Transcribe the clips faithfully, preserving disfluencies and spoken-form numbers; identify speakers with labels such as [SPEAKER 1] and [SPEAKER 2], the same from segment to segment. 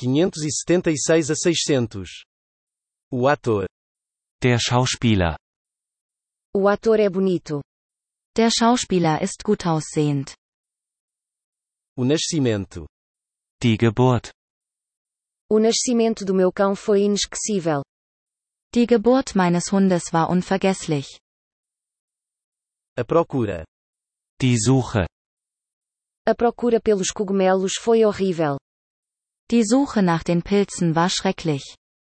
[SPEAKER 1] quinhentos e setenta e seis a seiscentos. O ator.
[SPEAKER 2] Der Schauspieler.
[SPEAKER 3] O ator é bonito.
[SPEAKER 4] Der Schauspieler ist gut aussehend.
[SPEAKER 1] O nascimento.
[SPEAKER 2] Die Geburt.
[SPEAKER 3] O nascimento do meu cão foi inesquecível.
[SPEAKER 4] Die Geburt meines Hundes war unvergesslich.
[SPEAKER 1] A procura.
[SPEAKER 2] Die Suche.
[SPEAKER 3] A procura pelos cogumelos foi horrível.
[SPEAKER 4] Die Suche nach den Pilzen war schrecklich.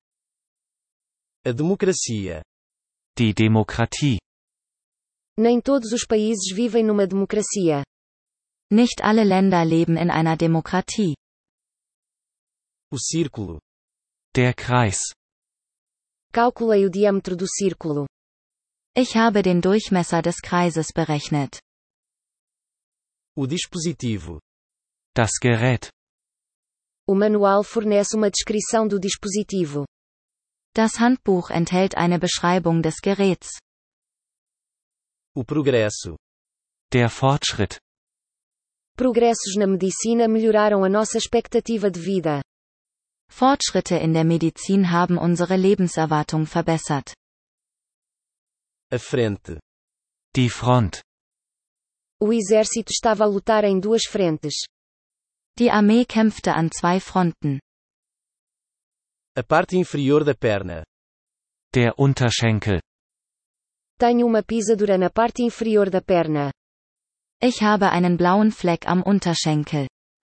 [SPEAKER 1] A democracia.
[SPEAKER 2] Die Demokratie.
[SPEAKER 3] Nem todos os países vivem numa democracia.
[SPEAKER 4] Nicht alle Länder leben in einer Demokratie.
[SPEAKER 1] O círculo.
[SPEAKER 2] Der Kreis.
[SPEAKER 3] Calculei o diâmetro do círculo.
[SPEAKER 4] Ich habe den Durchmesser des Kreises berechnet.
[SPEAKER 1] O dispositivo.
[SPEAKER 2] Das Gerät.
[SPEAKER 3] O manual fornece uma descrição do dispositivo.
[SPEAKER 4] Das Handbuch enthält eine Beschreibung des Geräts.
[SPEAKER 1] O progresso.
[SPEAKER 2] Der Fortschritt.
[SPEAKER 3] Progressos na medicina melhoraram a nossa expectativa de vida.
[SPEAKER 4] Fortschritte in der Medizin haben unsere Lebenserwartung verbessert.
[SPEAKER 1] A frente.
[SPEAKER 2] Die Front.
[SPEAKER 3] O exército estava a lutar em duas frentes.
[SPEAKER 4] Die Armee kämpfte an zwei Fronten.
[SPEAKER 1] A parte inferior da perna.
[SPEAKER 2] Der Unterschenkel.
[SPEAKER 3] Tenho uma pisadura na parte inferior da perna.
[SPEAKER 4] Ich habe einen blauen Fleck am Unterschenkel.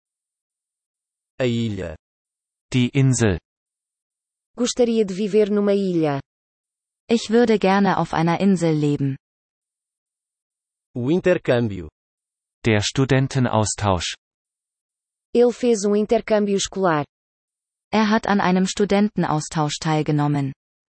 [SPEAKER 1] A ilha.
[SPEAKER 2] Die Insel.
[SPEAKER 3] Gostaria de viver numa ilha.
[SPEAKER 4] Ich würde gerne auf einer Insel leben.
[SPEAKER 1] O intercâmbio.
[SPEAKER 2] Der Studentenaustausch.
[SPEAKER 3] Ele fez um intercâmbio escolar.
[SPEAKER 4] Er hat an einem Studentenaustausch teilgenommen.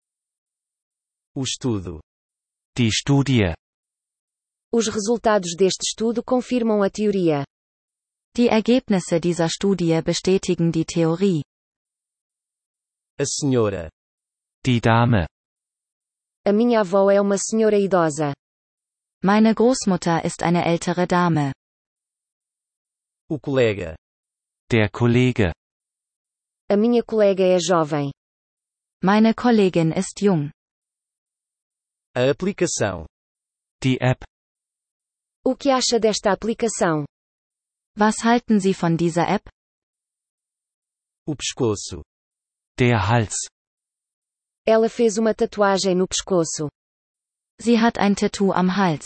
[SPEAKER 1] O estudo.
[SPEAKER 2] Die Studie.
[SPEAKER 3] Os resultados deste estudo confirmam a teoria.
[SPEAKER 4] Die Ergebnisse dieser Studie bestätigen die Theorie.
[SPEAKER 1] A senhora.
[SPEAKER 2] Die Dame.
[SPEAKER 3] A minha avó é uma senhora idosa.
[SPEAKER 4] Meine Großmutter ist eine ältere Dame.
[SPEAKER 1] O colega.
[SPEAKER 2] Der Kollege.
[SPEAKER 3] A minha colega é jovem.
[SPEAKER 4] Meine Kollegin ist jung.
[SPEAKER 1] A aplicação.
[SPEAKER 2] Die App.
[SPEAKER 3] O que acha desta aplicação?
[SPEAKER 4] Was halten Sie von dieser App?
[SPEAKER 1] O pescoço.
[SPEAKER 2] Der Hals.
[SPEAKER 3] Ela fez uma tatuagem no pescoço.
[SPEAKER 4] Sie hat ein Tattoo am Hals.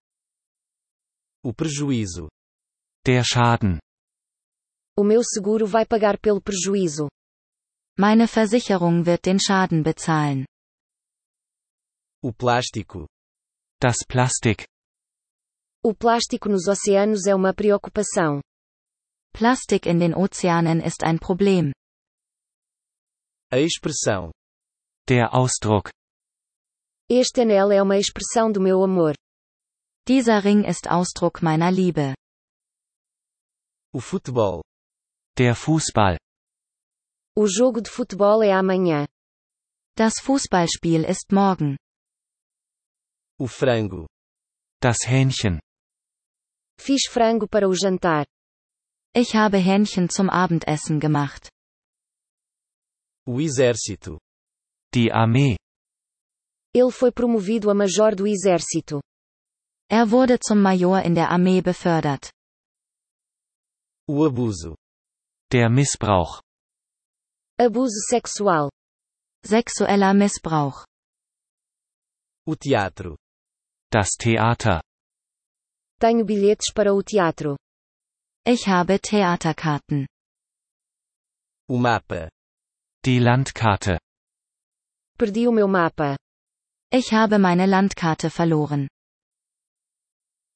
[SPEAKER 1] O prejuízo.
[SPEAKER 2] Der Schaden.
[SPEAKER 3] O meu seguro vai pagar pelo prejuízo.
[SPEAKER 4] Meine Versicherung wird den Schaden bezahlen.
[SPEAKER 1] O plástico.
[SPEAKER 2] Das Plastik.
[SPEAKER 3] O plástico nos oceanos é uma preocupação.
[SPEAKER 4] Plastik in den Ozeanen ist ein Problem.
[SPEAKER 1] A expressão.
[SPEAKER 2] Der Ausdruck.
[SPEAKER 3] Este anel é uma expressão do meu amor.
[SPEAKER 4] Dieser Ring ist Ausdruck meiner Liebe.
[SPEAKER 1] O futebol.
[SPEAKER 2] Der Fußball.
[SPEAKER 3] O jogo de futebol é amanhã.
[SPEAKER 4] Das Fußballspiel ist morgen.
[SPEAKER 1] O frango.
[SPEAKER 2] Das Hähnchen.
[SPEAKER 3] Fiz frango para o jantar.
[SPEAKER 4] Ich habe Hähnchen zum Abendessen gemacht.
[SPEAKER 1] O exército.
[SPEAKER 2] Die Armee.
[SPEAKER 3] Ele foi promovido a major do exército.
[SPEAKER 4] Er wurde zum Major in der Armee befördert.
[SPEAKER 1] O abuso.
[SPEAKER 2] Der Missbrauch.
[SPEAKER 3] Abuso sexual.
[SPEAKER 4] Sexueller Missbrauch.
[SPEAKER 1] O teatro.
[SPEAKER 2] Das Theater.
[SPEAKER 3] Tenho bilhetes para o teatro.
[SPEAKER 4] Ich habe Theaterkarten.
[SPEAKER 1] O mapa.
[SPEAKER 2] Die Landkarte.
[SPEAKER 3] Perdi o meu mapa.
[SPEAKER 4] Ich habe meine Landkarte verloren.